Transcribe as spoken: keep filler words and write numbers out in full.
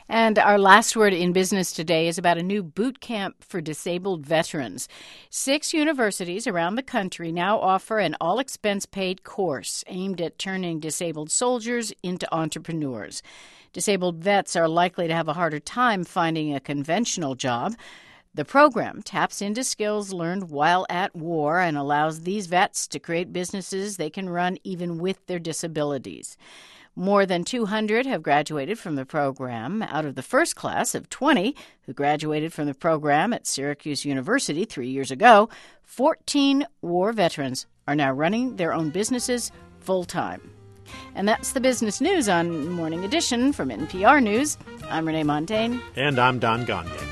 And our last word in business today is about a new boot camp for disabled veterans. Six universities around the country now offer an all-expense-paid course aimed at turning disabled soldiers into entrepreneurs. Disabled vets are likely to have a harder time finding a conventional job. The program taps into skills learned while at war and allows these vets to create businesses they can run even with their disabilities. More than two hundred have graduated from the program. Out of the first class of twenty who graduated from the program at Syracuse University three years ago, fourteen war veterans are now running their own businesses full-time. And that's the business news on Morning Edition from N P R News. I'm Renee Montagne. And I'm Don Gagné.